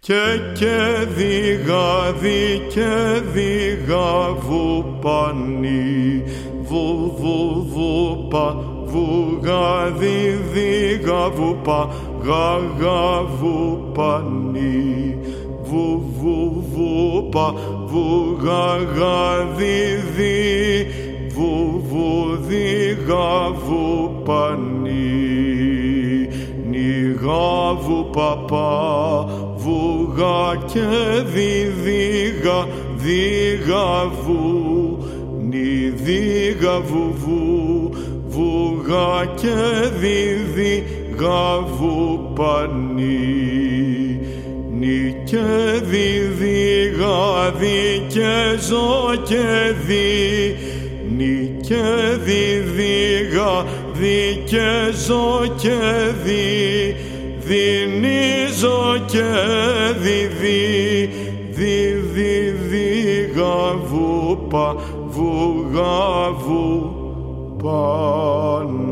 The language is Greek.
και διγαδί και διγαβουπανί βουπα βουγαδί διγαβουπα γαγαβουπανί βουπα βουγαγαδί βουδιγαβουπανί νιγαβουπαπα βουγα και διδίγα δίγαβου νιδίγαβουβου βουγα και διδίγαβουπανί νι και διδίγα δι και ζω και δι νι και διδίγα δι και ζω και δι δινίζω και διδίγαβουπα βουγαβουπανί